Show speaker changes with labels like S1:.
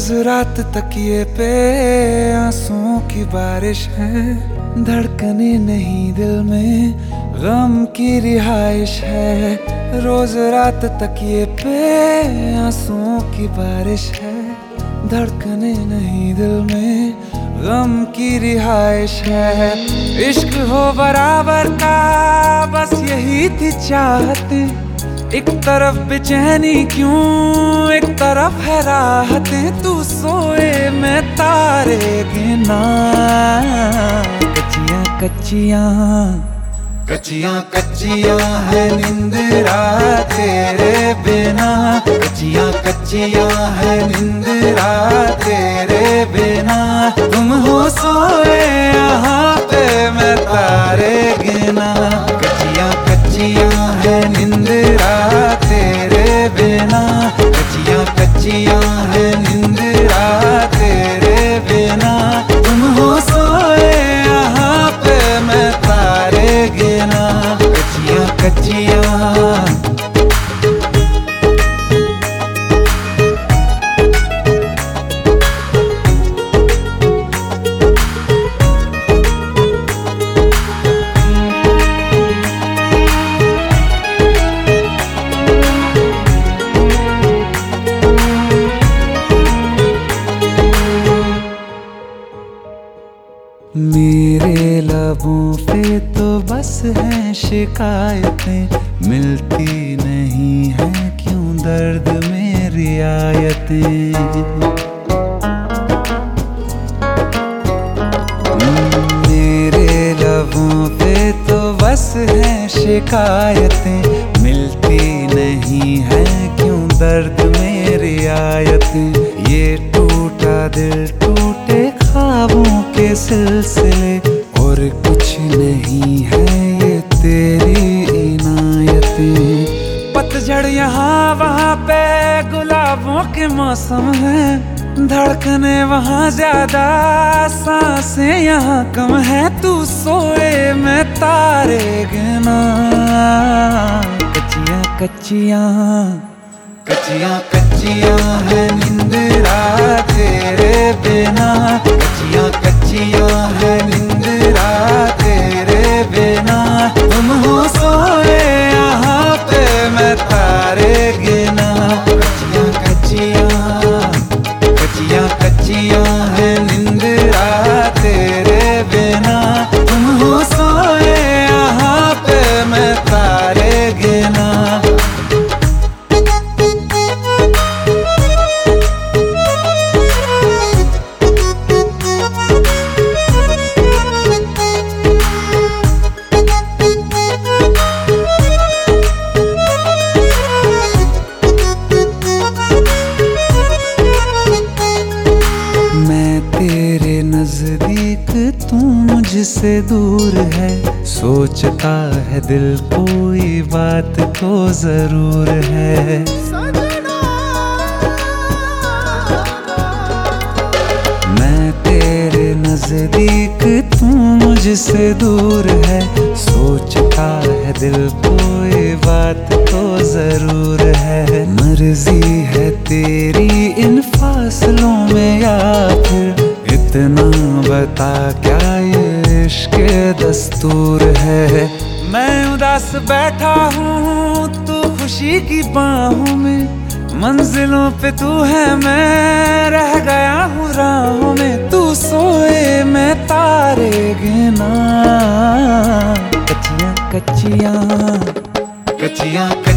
S1: रोज रात तकिए पे आंसुओं की बारिश है, धड़कने नहीं दिल में गम की रिहाइश है। रोज रात तकिए पे आंसुओं की बारिश है, धड़कने नहीं दिल में गम की रिहाइश है। इश्क हो बराबर का बस यही थी चाहते, एक तरफ बेचैनी क्यों एक तरफ है राहतें। तू सोए मैं तारे गिना, कच्चियां कच्चियां कच्चियां कच्चियां है निंदरा तेरे बिना, कच्चियां कच्चियां है निंदरा तेरे बिना। तुम हो सोए यहाँ पे मैं तारे गिना, कच्चियां कच्चियां है निंदरा तेरे बिना, कच्चियां कच्चियां है निंदरा तेरे बिना। तुम हो सोए यहाँ पे मैं तारे गिना, कच्चियां कच्चियां। मेरे लबों पे तो बस हैं शिकायतें, मिलती नहीं है क्यों दर्द में रियायतें। मेरे लबों पे तो बस हैं शिकायतें, मिलती नहीं है क्यों दर्द में रियायतें। ये टूटा दिल टूटे ख्वाबों के सिलसिले, और कुछ नहीं है ये तेरी इनायतें। पतझड़ यहाँ वहाँ पे गुलाबों के मौसम है, धड़कने वहाँ ज्यादा सांसें यहाँ कम है। तू सोए मैं तारे गिना, कच्चियां कच्चियां कच्चियां कच्चियां है निंदरा तेरे बिना, कच्चियां कच्चियां है निंदरा तेरे बिना। तुम हो सोए यहाँ पे मैं तारे गिना, कच्चियां कच्चियां कच्चियां कच्चियां है निंदरा तेरे बिना। तुम हो सोए यहाँ पे मैं तारे गिना। तेरे नजदीक तू मुझसे दूर है, सोचता है दिल कोई बात तो जरूर है। मैं तेरे नजदीक तू मुझसे दूर है, सोचता है दिल कोई बात तो जरूर है। मर्जी है तेरी इन फासलों में या फिर इतना बता क्या ये इश्क दस्तूर है। मैं उदास बैठा हूँ तू खुशी की बाहों में, मंजिलों पे तू है मैं रह गया हूँ राहों में। तू सोए मैं तारे गिना, कच्चियां कच्चियां कच्चियां